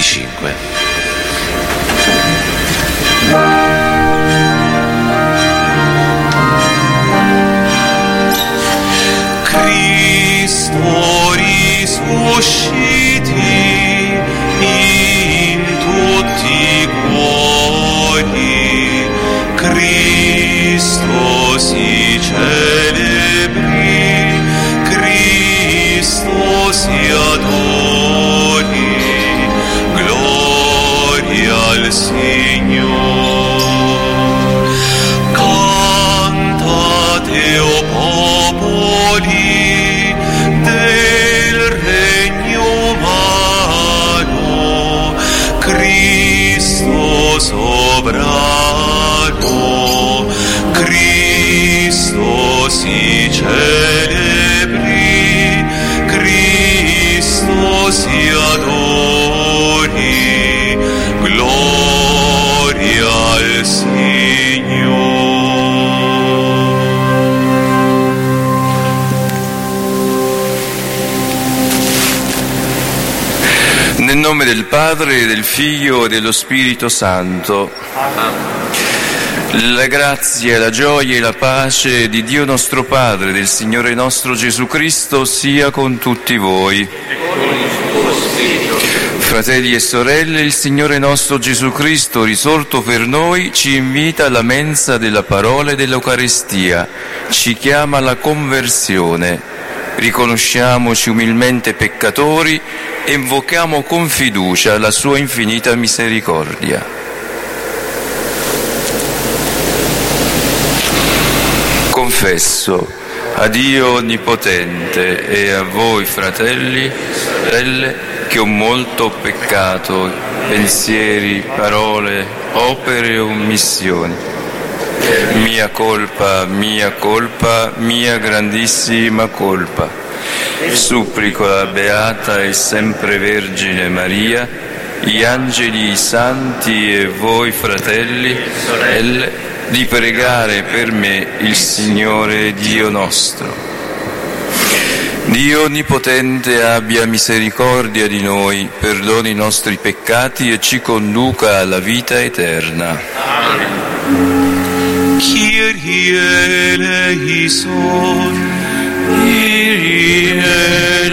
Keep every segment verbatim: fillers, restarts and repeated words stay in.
venticinque. Cristo risusciti in tutti i cuori, Cristo si celebri, Cristo si adori, gloria al Signore. Cantate, o popoli del regno umano, Cristo sovrano, Cristo si celebri, Cristo si adori, gloria al Signore. Nel nome del Padre, del Figlio e dello Spirito Santo. La grazia, la gioia e la pace di Dio nostro Padre, del Signore nostro Gesù Cristo, sia con tutti voi. Fratelli e sorelle, il Signore nostro Gesù Cristo, risorto per noi, ci invita alla mensa della parola e dell'Eucaristia, ci chiama alla conversione. Riconosciamoci umilmente peccatori e invochiamo con fiducia la sua infinita misericordia. Confesso a Dio Onnipotente e a voi, fratelli, sorelle, che ho molto peccato, pensieri, parole, opere e omissioni. Mia colpa, mia colpa, mia grandissima colpa. Supplico la Beata e sempre Vergine Maria, gli angeli, i santi e voi, fratelli e sorelle, di pregare per me il Signore Dio nostro. Dio Onnipotente abbia misericordia di noi, perdoni i nostri peccati e ci conduca alla vita eterna. Amen. Kyrie eleison, Kyrie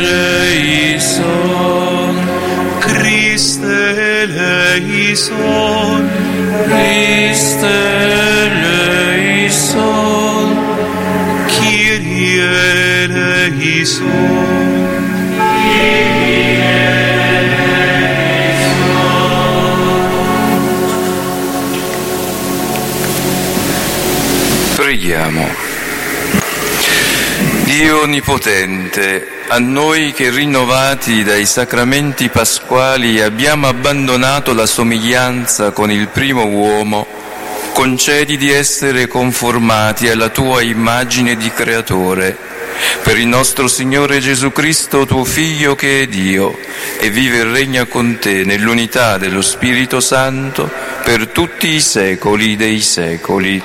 eleison, Christe eleison, Christe eleison, Kyrie eleison, Preghiamo. Dio Onnipotente, a noi che rinnovati dai sacramenti pasquali abbiamo abbandonato la somiglianza con il primo uomo, concedi di essere conformati alla tua immagine di creatore, per il nostro Signore Gesù Cristo, tuo Figlio che è Dio, e vive e regna con te nell'unità dello Spirito Santo per tutti i secoli dei secoli.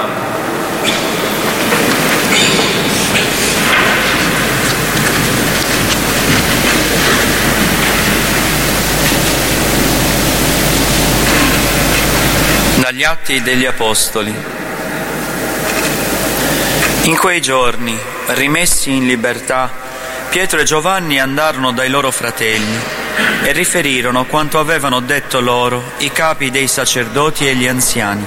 Dagli Atti degli Apostoli. In quei giorni, rimessi in libertà, Pietro e Giovanni andarono dai loro fratelli e riferirono quanto avevano detto loro i capi dei sacerdoti e gli anziani.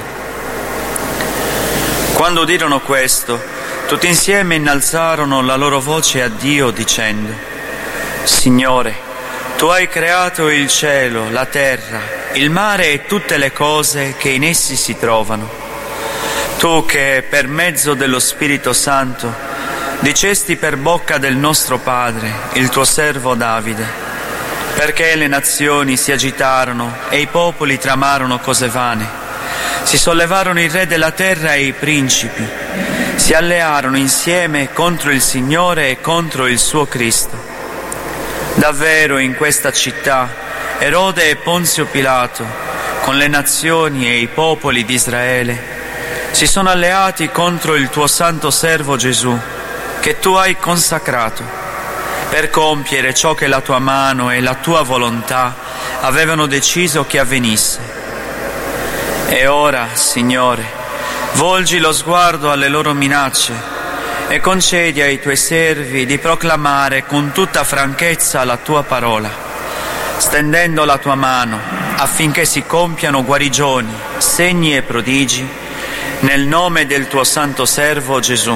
Quando udirono questo, tutti insieme innalzarono la loro voce a Dio dicendo: Signore, Tu hai creato il cielo, la terra, il mare e tutte le cose che in essi si trovano. Tu che per mezzo dello Spirito Santo dicesti per bocca del nostro Padre, il tuo servo Davide, perché le nazioni si agitarono e i popoli tramarono cose vane. Si sollevarono i re della terra e i principi, si allearono insieme contro il Signore e contro il suo Cristo. Davvero in questa città Erode e Ponzio Pilato, con le nazioni e i popoli di Israele, si sono alleati contro il tuo santo servo Gesù, che tu hai consacrato, per compiere ciò che la tua mano e la tua volontà avevano deciso che avvenisse. E ora, Signore, volgi lo sguardo alle loro minacce e concedi ai Tuoi servi di proclamare con tutta franchezza la Tua parola, stendendo la Tua mano affinché si compiano guarigioni, segni e prodigi nel nome del Tuo santo servo Gesù.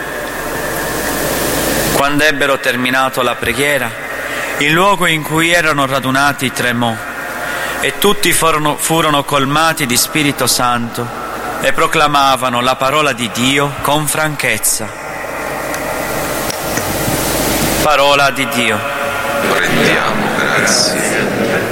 Quando ebbero terminato la preghiera, il luogo in cui erano radunati tremò e tutti furono, furono colmati di Spirito Santo e proclamavano la parola di Dio con franchezza. Parola di Dio. Rendiamo grazie.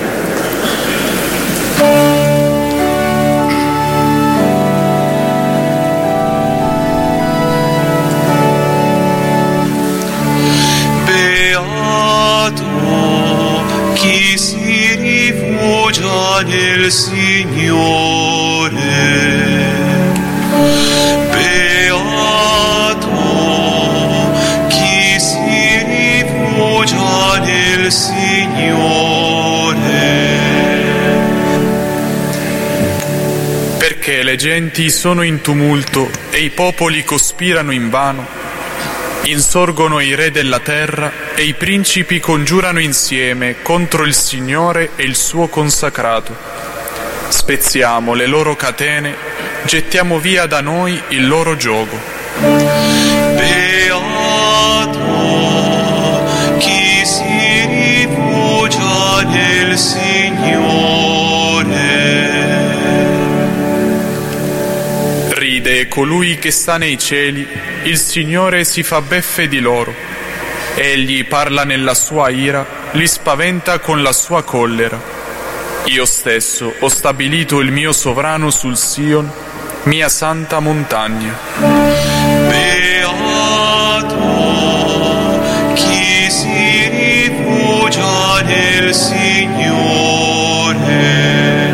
Chi si rifugia nel Signore, beato chi si rifugia nel Signore. Perché le genti sono in tumulto e i popoli cospirano invano. Insorgono i re della terra e i principi congiurano insieme contro il Signore e il suo consacrato. Spezziamo le loro catene, gettiamo via da noi il loro giogo. Beato chi si rifugia nel Signore. Ride colui che sta nei cieli, il Signore si fa beffe di loro. Egli parla nella sua ira, li spaventa con la sua collera. Io stesso ho stabilito il mio sovrano sul Sion, mia santa montagna. Beato chi si rifugia nel Signore.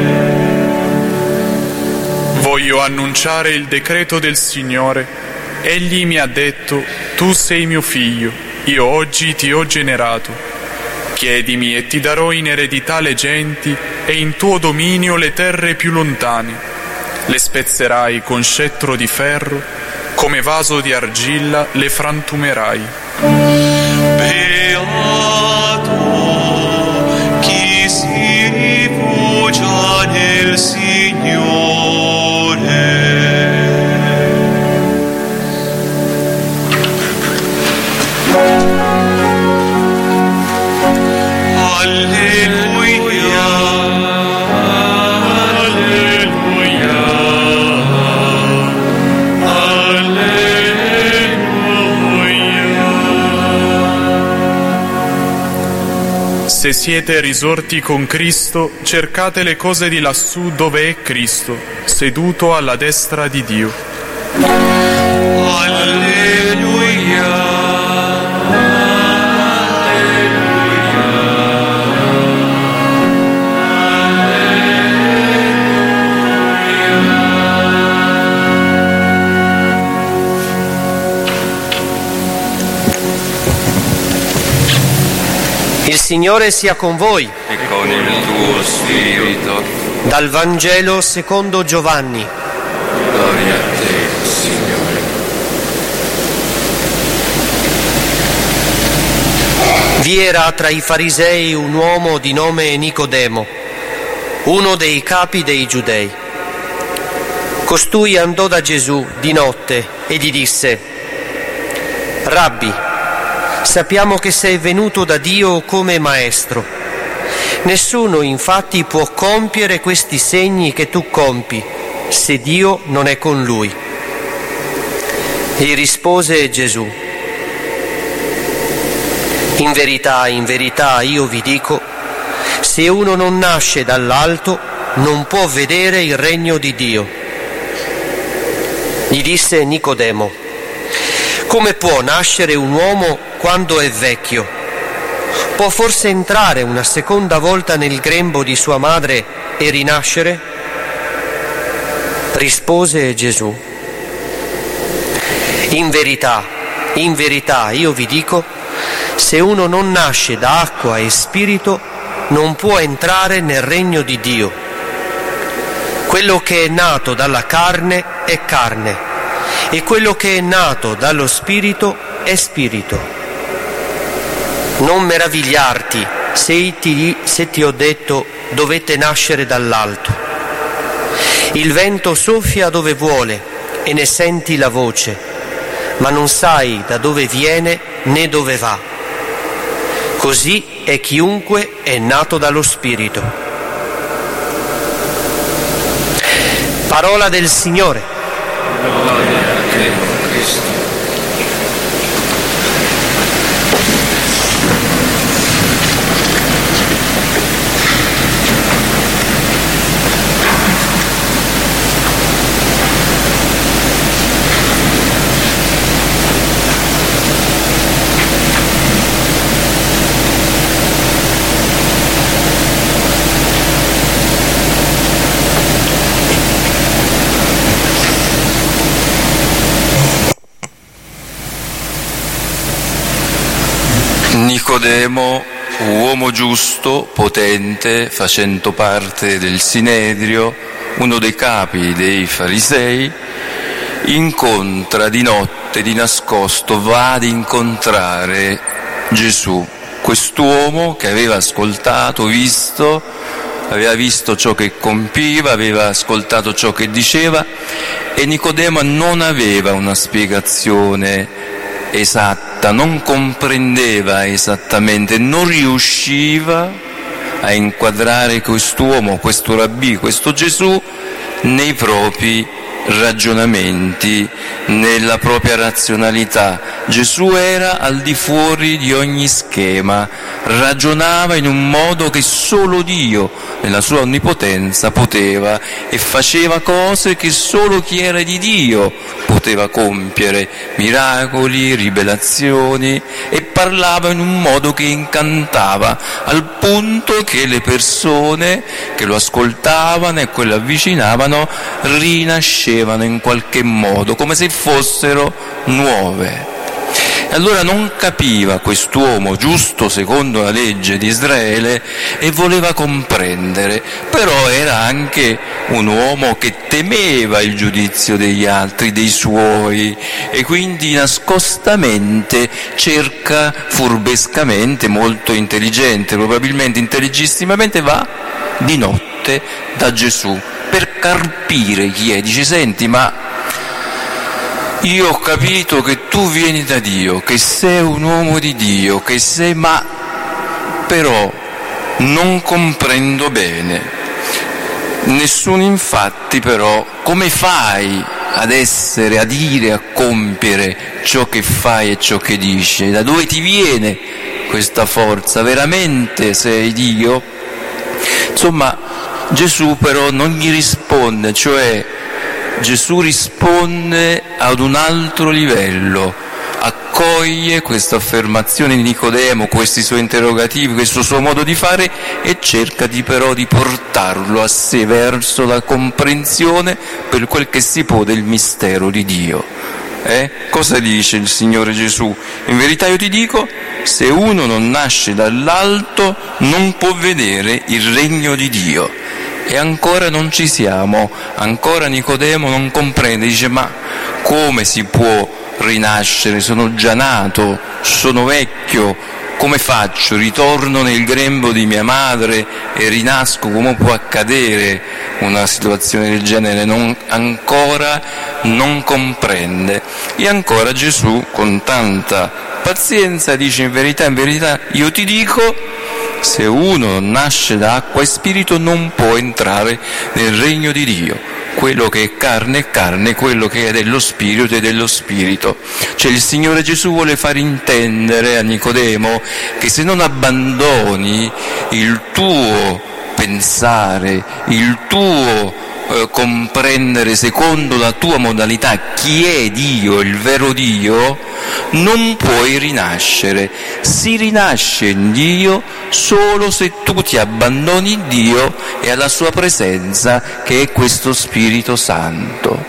Voglio annunciare il decreto del Signore. Egli mi ha detto: tu sei mio figlio, io oggi ti ho generato. Chiedimi e ti darò in eredità le genti e in tuo dominio le terre più lontane. Le spezzerai con scettro di ferro, come vaso di argilla le frantumerai. Beato chi si rifugia nel Signore. Alleluia, alleluia, alleluia. Se siete risorti con Cristo, cercate le cose di lassù dove è Cristo, seduto alla destra di Dio. Alleluia. Il Signore sia con voi. E con il tuo spirito. Dal Vangelo secondo Giovanni. Gloria a te, Signore. Vi era tra i farisei un uomo di nome Nicodemo, uno dei capi dei Giudei. Costui andò da Gesù di notte e gli disse: Rabbi, sappiamo che sei venuto da Dio come maestro. Nessuno infatti può compiere questi segni che tu compi se Dio non è con lui. E rispose Gesù: In verità, in verità io vi dico, se uno non nasce dall'alto non può vedere il regno di Dio. Gli disse Nicodemo: come può nascere un uomo quando è vecchio? Può forse entrare una seconda volta nel grembo di sua madre e rinascere? Rispose Gesù: in verità, in verità io vi dico, se uno non nasce da acqua e spirito non può entrare nel regno di Dio. Quello che è nato dalla carne è carne, e quello che è nato dallo Spirito è spirito. Non meravigliarti se ti, se ti ho detto dovete nascere dall'alto. Il vento soffia dove vuole e ne senti la voce, ma non sai da dove viene né dove va. Così è chiunque è nato dallo Spirito. Parola del Signore. Nicodemo, uomo giusto, potente, facendo parte del Sinedrio, uno dei capi dei farisei, incontra di notte, di nascosto, va ad incontrare Gesù, quest'uomo che aveva ascoltato, visto, aveva visto ciò che compiva, aveva ascoltato ciò che diceva, e Nicodemo non aveva una spiegazione esatta, non comprendeva esattamente, non riusciva a inquadrare quest'uomo, questo rabbì, questo Gesù nei propri ragionamenti, nella propria razionalità. Gesù era al di fuori di ogni schema, ragionava in un modo che solo Dio, nella sua onnipotenza, poteva, e faceva cose che solo chi era di Dio poteva compiere, miracoli, rivelazioni, e parlava in un modo che incantava, al punto che le persone che lo ascoltavano e che lo avvicinavano rinascevano in qualche modo, come se fossero nuove. E allora non capiva quest'uomo giusto secondo la legge di Israele e voleva comprendere, però era anche un uomo che temeva il giudizio degli altri, dei suoi, e quindi nascostamente cerca, furbescamente, molto intelligente, probabilmente intelligissimamente, va di notte da Gesù per carpire chi è. Dice: senti, ma io ho capito che tu vieni da Dio, che sei un uomo di Dio, che sei, ma però non comprendo bene. Nessuno infatti però, come fai ad essere, a dire, a compiere ciò che fai e ciò che dici? Da dove ti viene questa forza? Veramente sei Dio? Insomma, Gesù però non gli risponde, cioè Gesù risponde ad un altro livello, accoglie questa affermazione di Nicodemo, questi suoi interrogativi, questo suo modo di fare, e cerca di però di portarlo a sé verso la comprensione per quel che si può del mistero di Dio. Eh? Cosa dice il Signore Gesù? In verità io ti dico, se uno non nasce dall'alto non può vedere il regno di Dio. E ancora non ci siamo, ancora Nicodemo non comprende, dice: ma come si può rinascere? Sono già nato, sono vecchio, come faccio? Ritorno nel grembo di mia madre e rinasco? Come può accadere una situazione del genere? Non, ancora non comprende. E ancora Gesù, con tanta pazienza, dice: in verità, in verità io ti dico, se uno nasce da acqua e spirito non può entrare nel regno di Dio. Quello che è carne è carne, quello che è dello spirito è dello spirito. Cioè il Signore Gesù vuole far intendere a Nicodemo che se non abbandoni il tuo pensare, il tuo eh, comprendere secondo la tua modalità chi è Dio, il vero Dio, non puoi rinascere. Si rinasce in Dio solo se tu ti abbandoni a Dio e alla sua presenza, che è questo Spirito Santo.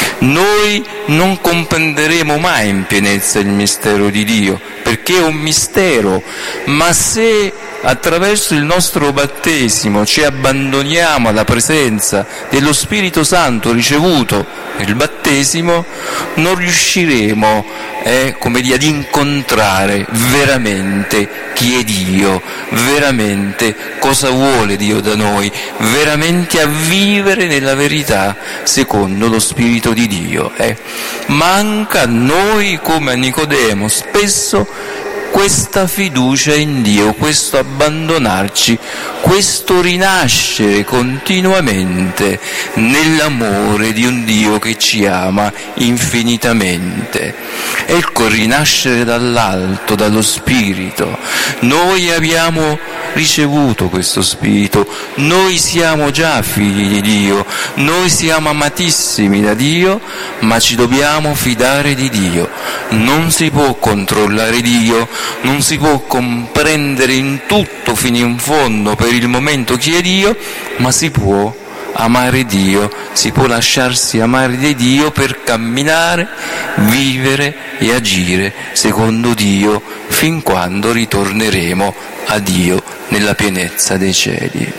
Noi non comprenderemo mai in pienezza il mistero di Dio, perché è un mistero, ma se attraverso il nostro battesimo ci abbandoniamo alla presenza dello Spirito Santo ricevuto nel battesimo, non riusciremo eh, come dire, ad incontrare veramente chi è Dio, veramente cosa vuole Dio da noi, veramente a vivere nella verità secondo lo Spirito di Dio. Eh. Manca a noi, come a Nicodemo, spesso questa fiducia in Dio, questo abbandonarci, questo rinascere continuamente nell'amore di un Dio che ci ama infinitamente. Ecco il rinascere dall'alto, dallo Spirito. Noi abbiamo ricevuto questo Spirito, noi siamo già figli di Dio, noi siamo amatissimi da Dio, ma ci dobbiamo fidare di Dio. Non si può controllare Dio, non si può comprendere in tutto fino in fondo per il momento chi è Dio, ma si può amare Dio, si può lasciarsi amare di Dio per camminare, vivere e agire secondo Dio fin quando ritorneremo a Dio nella pienezza dei cieli.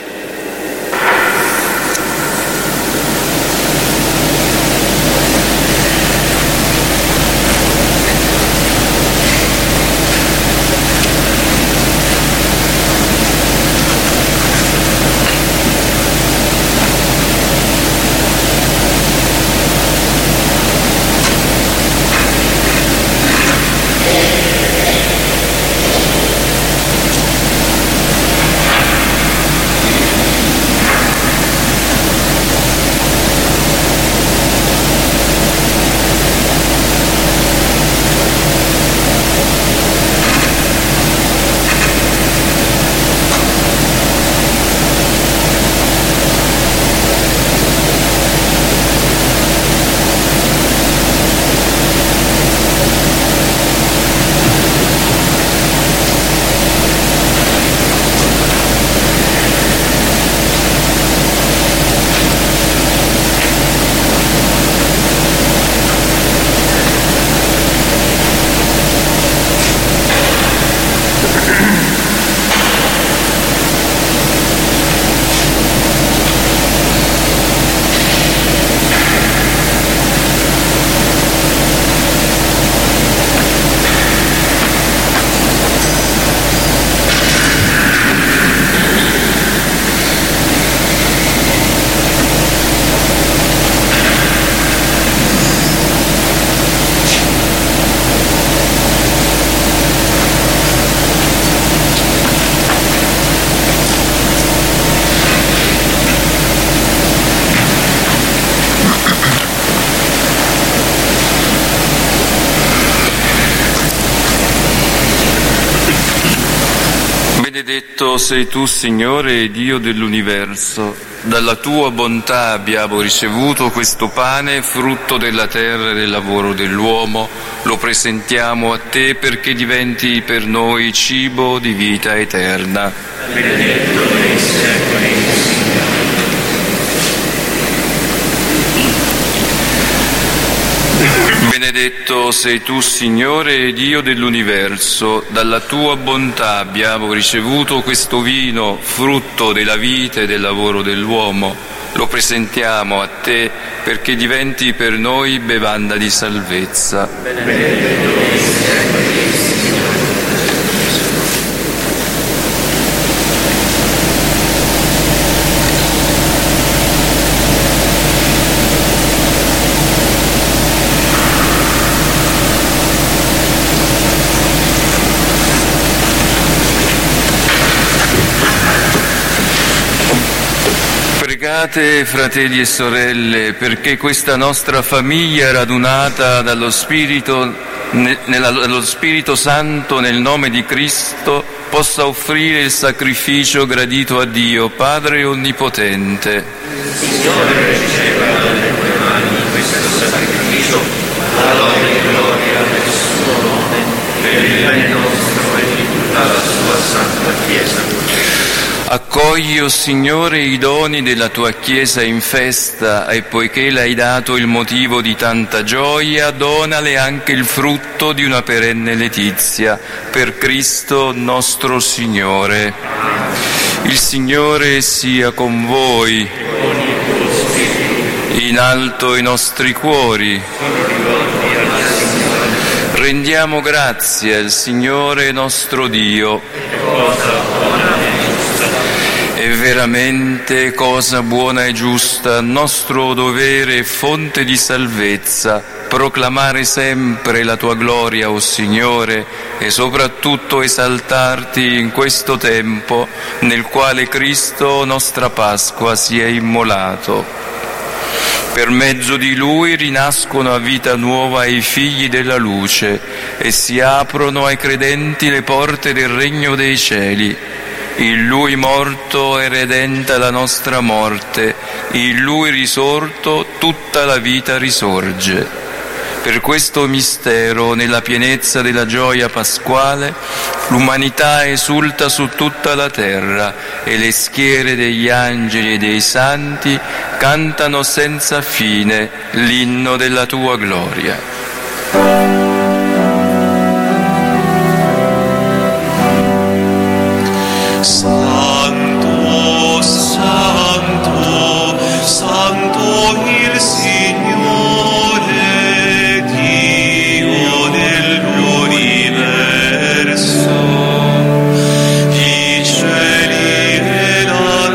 Benedetto sei tu, Signore, Dio dell'universo. Dalla tua bontà abbiamo ricevuto questo pane, frutto della terra e del lavoro dell'uomo. Lo presentiamo a te perché diventi per noi cibo di vita eterna. Benedetto nei secoli. Benedetto sei tu, Signore, Dio dell'universo. Dalla tua bontà abbiamo ricevuto questo vino, frutto della vita e del lavoro dell'uomo. Lo presentiamo a te perché diventi per noi bevanda di salvezza. Benedetto nei secoli. Pregate, fratelli e sorelle, perché questa nostra famiglia radunata dallo Spirito, ne, nella, dallo Spirito Santo nel nome di Cristo possa offrire il sacrificio gradito a Dio, Padre Onnipotente. Signore, riceva dalle tue mani questo sacrificio, alla lode e gloria del suo nome, per il bene nostro e di tutta la sua santa Chiesa. Accogli, o Signore, i doni della tua Chiesa in festa e poiché l'hai dato il motivo di tanta gioia, donale anche il frutto di una perenne letizia. Per Cristo nostro Signore. Il Signore sia con voi. In alto i nostri cuori. Rendiamo grazie al Signore nostro Dio. È veramente cosa buona e giusta, nostro dovere e fonte di salvezza, proclamare sempre la tua gloria, o Signore, e soprattutto esaltarti in questo tempo nel quale Cristo, nostra Pasqua, si è immolato. Per mezzo di Lui rinascono a vita nuova i figli della luce e si aprono ai credenti le porte del regno dei cieli. In Lui morto è redenta la nostra morte, in Lui risorto tutta la vita risorge. Per questo mistero, nella pienezza della gioia pasquale, l'umanità esulta su tutta la terra e le schiere degli angeli e dei santi cantano senza fine l'inno della tua gloria. Santo, Santo, Santo il Signore, Dio dell'universo, i cieli e la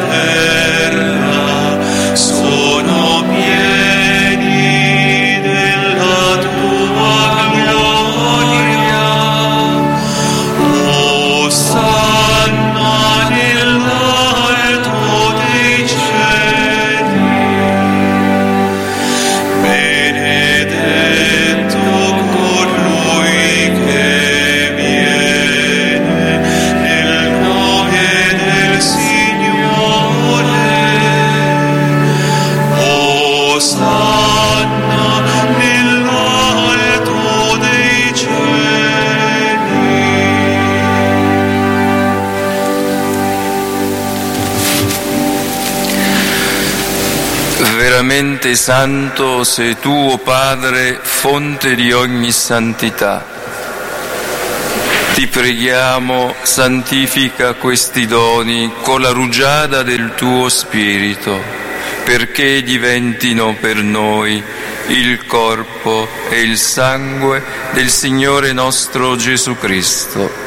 terra sono pieni della tua gloria. O Sanna nell'alto dei cieli, benedetto colui che viene nel nome del Signore. O Sanna nell'alto dei cieli. Veramente santo sei tu, o Padre, fonte di ogni santità. Ti preghiamo, santifica questi doni con la rugiada del tuo Spirito, perché diventino per noi il corpo e il sangue del Signore nostro Gesù Cristo.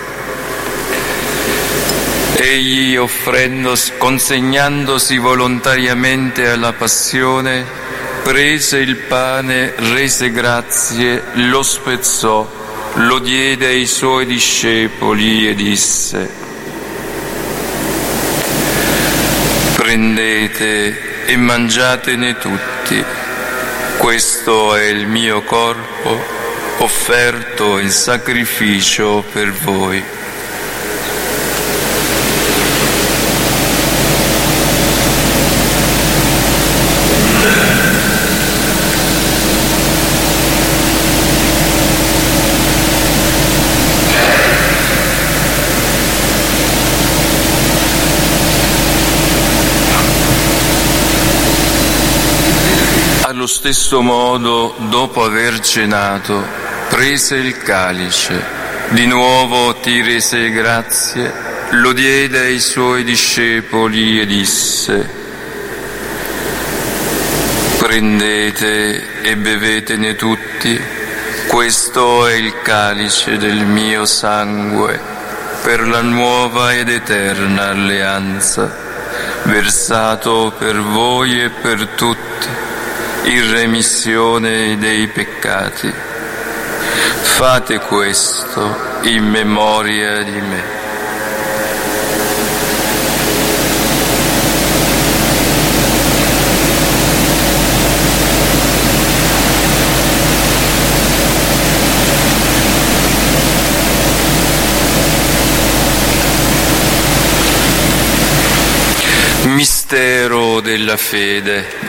Egli, offrendosi, consegnandosi volontariamente alla passione, prese il pane, rese grazie, lo spezzò, lo diede ai suoi discepoli e disse: prendete e mangiatene tutti, questo è il mio corpo offerto in sacrificio per voi. Allo stesso modo, dopo aver cenato, prese il calice, di nuovo ti rese grazie, lo diede ai suoi discepoli e disse: prendete e bevetene tutti, questo è il calice del mio sangue, per la nuova ed eterna alleanza, versato per voi e per tutti, in remissione dei peccati. Fate questo in memoria di me. Mistero della fede.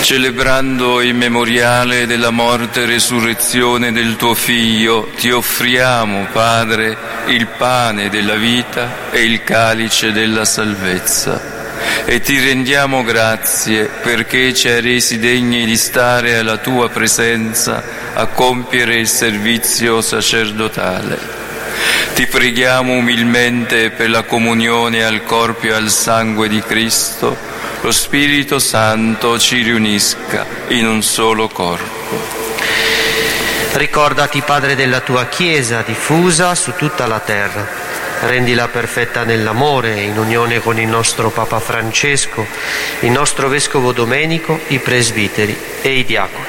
Celebrando il memoriale della morte e resurrezione del tuo Figlio, ti offriamo, Padre, il pane della vita e il calice della salvezza. E ti rendiamo grazie perché ci hai resi degni di stare alla tua presenza a compiere il servizio sacerdotale. Ti preghiamo umilmente per la comunione al corpo e al sangue di Cristo, lo Spirito Santo ci riunisca in un solo corpo. Ricordati, Padre, della tua Chiesa diffusa su tutta la terra. Rendila perfetta nell'amore, in unione con il nostro Papa Francesco, il nostro Vescovo Domenico, i presbiteri e i diaconi.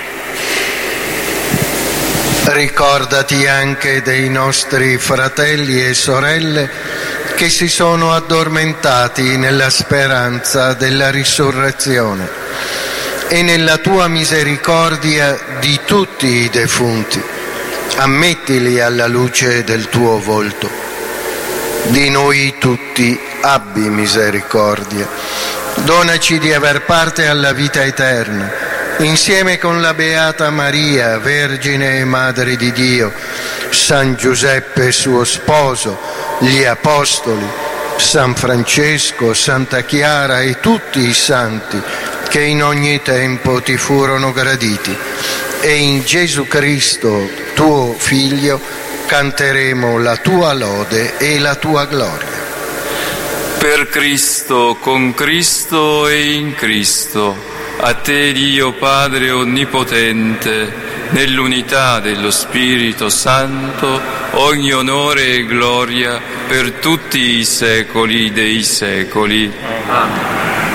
Ricordati anche dei nostri fratelli e sorelle che si sono addormentati nella speranza della risurrezione e nella tua misericordia di tutti i defunti. Ammettili alla luce del tuo volto. Di noi tutti abbi misericordia. Donaci di aver parte alla vita eterna, insieme con la Beata Maria, Vergine e Madre di Dio, San Giuseppe suo sposo, gli Apostoli, San Francesco, Santa Chiara e tutti i santi che in ogni tempo ti furono graditi. E in Gesù Cristo, tuo Figlio, canteremo la tua lode e la tua gloria. Per Cristo, con Cristo e in Cristo, a te Dio Padre Onnipotente, nell'unità dello Spirito Santo, ogni onore e gloria per tutti i secoli dei secoli. Amen.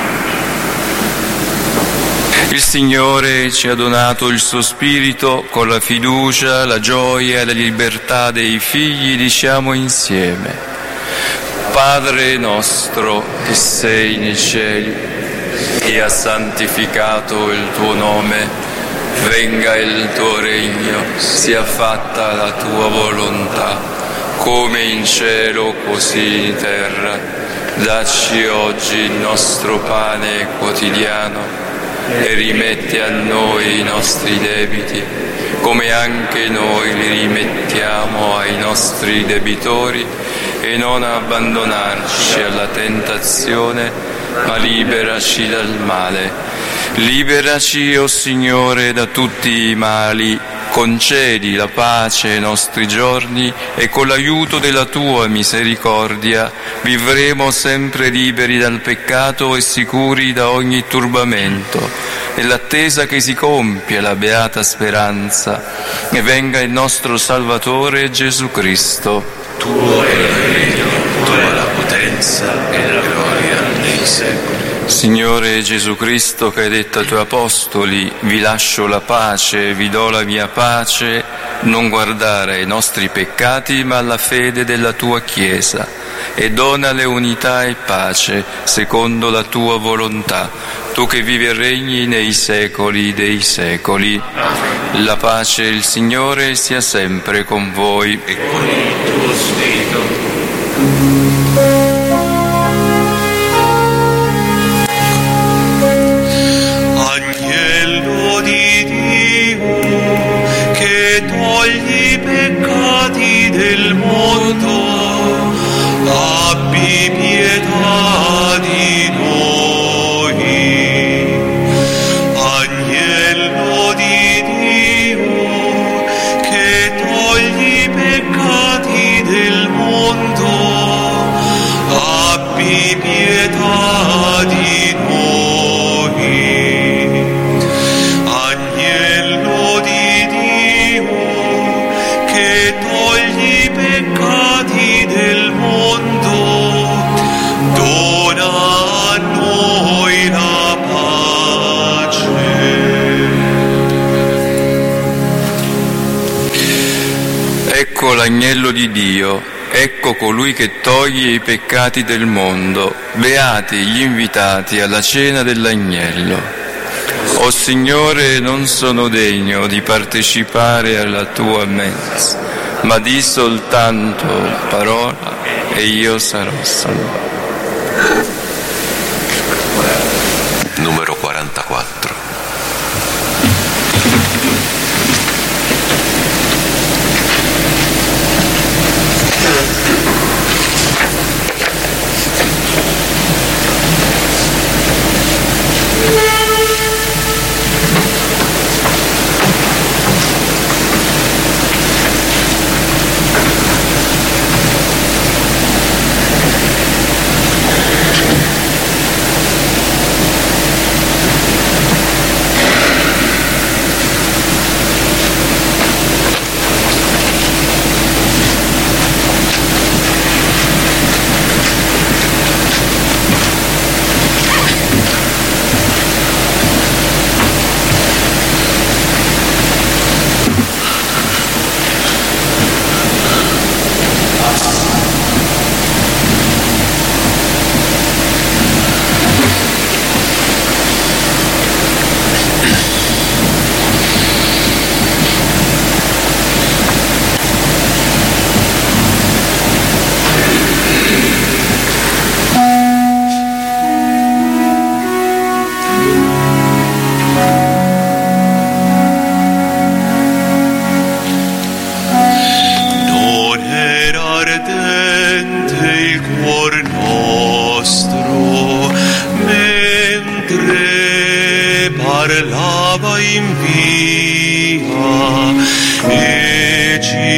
Il Signore ci ha donato il suo Spirito, con la fiducia, la gioia e la libertà dei figli diciamo insieme: Padre nostro che sei nei cieli, sia santificato il tuo nome, venga il tuo regno, sia fatta la tua volontà, come in cielo così in terra. Dacci oggi il nostro pane quotidiano e rimetti a noi i nostri debiti, come anche noi li rimettiamo ai nostri debitori, e non abbandonarci alla tentazione, ma liberaci dal male. Liberaci, o Signore, da tutti i mali, concedi la pace ai nostri giorni e con l'aiuto della tua misericordia vivremo sempre liberi dal peccato e sicuri da ogni turbamento, nell'attesa che si compia la beata speranza e venga il nostro Salvatore Gesù Cristo. Tuo è il regno, tua la potenza e la gloria nei secoli. Signore Gesù Cristo, che hai detto ai tuoi apostoli: vi lascio la pace, vi do la mia pace, non guardare ai nostri peccati ma alla fede della tua Chiesa, e donale unità e pace secondo la tua volontà, tu che vivi e regni nei secoli dei secoli. La pace del Signore sia sempre con voi e con il tuo spirito. Agnello di Dio, che togli i peccati del mondo, abbi pietà di noi. Agnello di Dio, che togli i peccati del mondo, abbi pietà di noi. Agnello di Dio, che togli i peccati del mondo, dona a noi la pace. Ecco l'agnello di Dio, ecco colui che toglie i peccati del mondo. Beati gli invitati alla cena dell'agnello. O Signore, non sono degno di partecipare alla tua mensa, ma di soltanto parola e io sarò salvato. Numero quarantaquattro.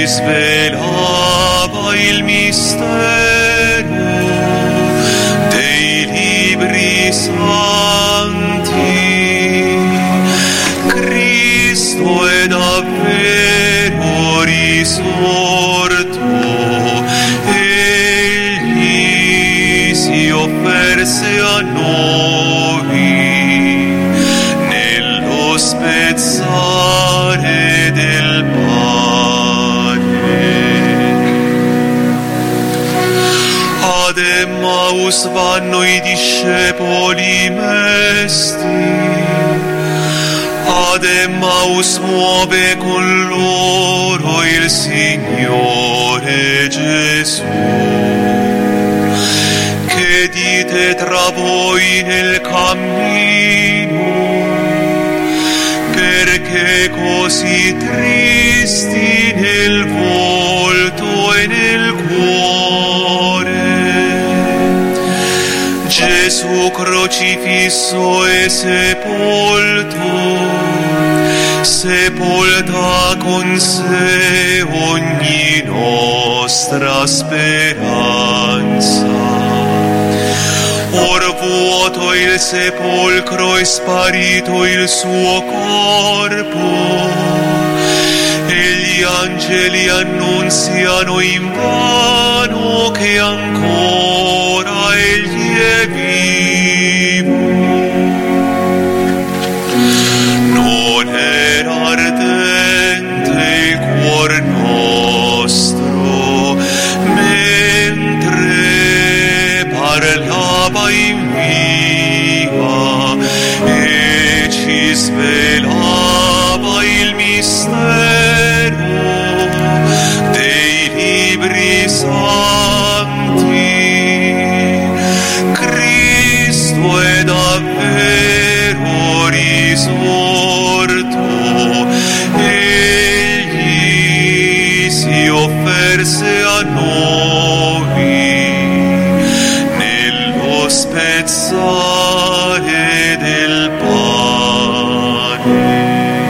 ci svelava il mistero dei libri santi. Cristo è davvero risorto, egli si offerse a noi nello spezzare del pane. Ad Emmaus vanno i discepoli mesti, ad Emmaus muove con loro il Signore Gesù. Che dite tra voi nel cammino? Perché così tristi nel volto e nel cuore? Gesù crocifisso e sepolto sepolta con sé ogni nostra speranza. Or vuoto il sepolcro è sparito il suo corpo, e gli angeli annunziano invano che ancora egli è vivo. Non era ardente il cuor nostro mentre parlava in via e ci svelava il mistero dei libri santi. Cristo è davvero risorto, egli si offerse a noi nello spezzare del pane.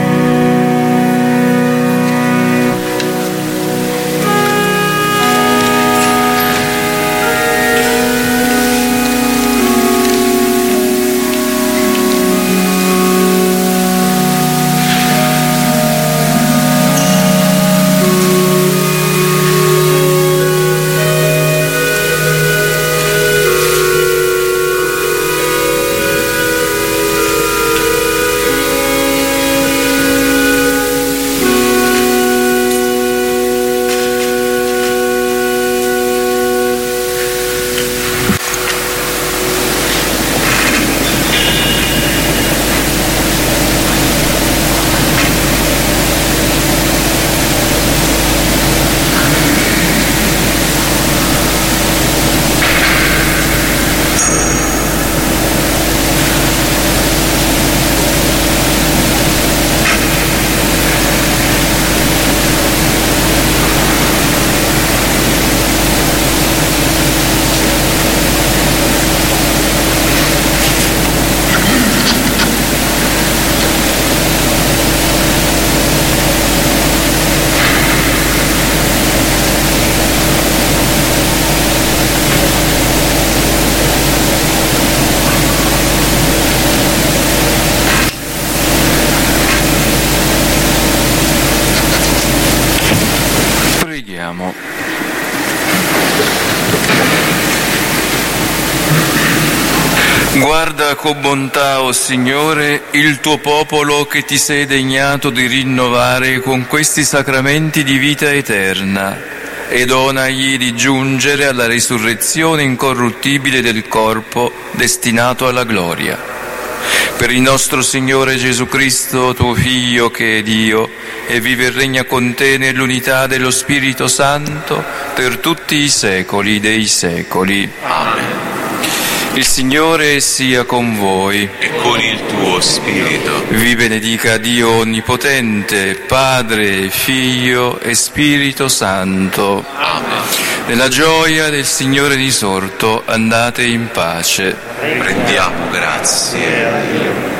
Guarda con bontà, o Signore, il tuo popolo che ti sei degnato di rinnovare con questi sacramenti di vita eterna, e donagli di giungere alla risurrezione incorruttibile del corpo destinato alla gloria. Per il nostro Signore Gesù Cristo, tuo Figlio, che è Dio, e vive e regna con te nell'unità dello Spirito Santo per tutti i secoli dei secoli. Amen. Il Signore sia con voi E con il tuo spirito. vi benedica Dio Onnipotente, Padre, Figlio e Spirito Santo. Amen. Nella gioia del Signore risorto andate in pace. Rendiamo grazie a Dio.